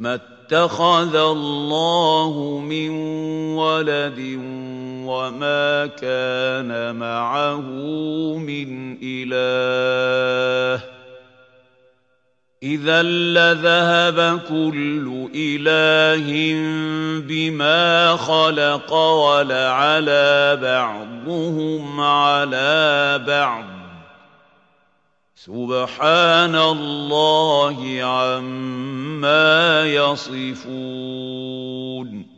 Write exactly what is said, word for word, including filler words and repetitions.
ما اتخذ الله من ولد وما كان معه من إله إذا لذهب كل إله بما خلق ولعلى بعضهم على بعض سبحان الله عما يصفون